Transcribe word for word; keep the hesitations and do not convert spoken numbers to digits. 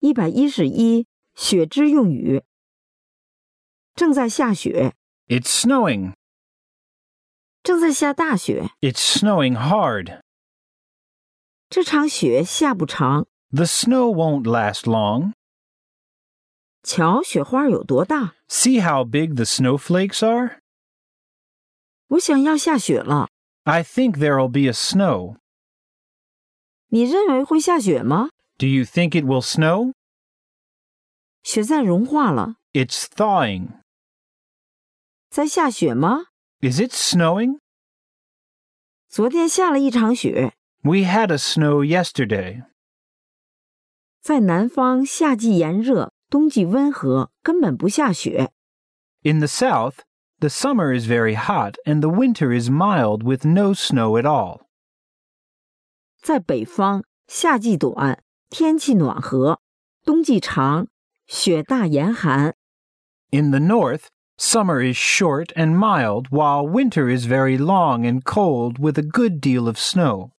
一百一十一雪之用语。正在下雪。 It's snowing. 正在下大雪。 It's snowing hard. 这场雪下不长。 The snow won't last long. 瞧雪花有多大。 See how big the snowflakes are? 我想要下雪了。 I think there'll be a snow. 你认为会下雪吗？ Do you think it will snow? 雪在融化了。 It's thawing. 在下雪吗？ Is it snowing? 昨天下了一场雪。 We had a snow yesterday. 在南方，夏季炎热，冬季温和，根本不下雪。 In the south, the summer is very hot and the winter is mild with no snow at all. 在北方，夏季短，天气暖和，冬季长，雪大严寒。 In the north, summer is short and mild while winter is very long and cold with a good deal of snow.